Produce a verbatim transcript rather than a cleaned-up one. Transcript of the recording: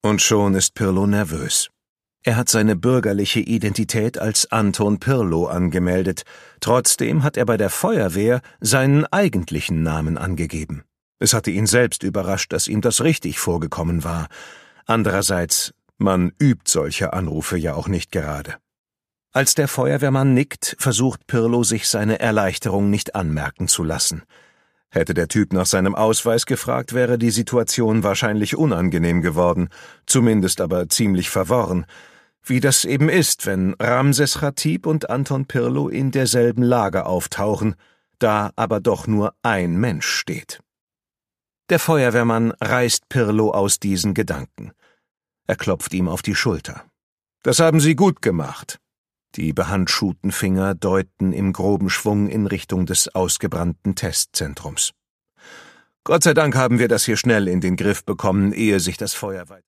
Und schon ist Pirlo nervös. Er hat seine bürgerliche Identität als Anton Pirlo angemeldet, trotzdem hat er bei der Feuerwehr seinen eigentlichen Namen angegeben. Es hatte ihn selbst überrascht, dass ihm das richtig vorgekommen war. Andererseits, man übt solche Anrufe ja auch nicht gerade. Als der Feuerwehrmann nickt, versucht Pirlo, sich seine Erleichterung nicht anmerken zu lassen. Hätte der Typ nach seinem Ausweis gefragt, wäre die Situation wahrscheinlich unangenehm geworden, zumindest aber ziemlich verworren. Wie das eben ist, wenn Ramses Chatib und Anton Pirlo in derselben Lage auftauchen, da aber doch nur ein Mensch steht. Der Feuerwehrmann reißt Pirlo aus diesen Gedanken. Er klopft ihm auf die Schulter. »Das haben Sie gut gemacht.« Die behandschuhten Finger deuten im groben Schwung in Richtung des ausgebrannten Testzentrums. »Gott sei Dank haben wir das hier schnell in den Griff bekommen, ehe sich das Feuer weiter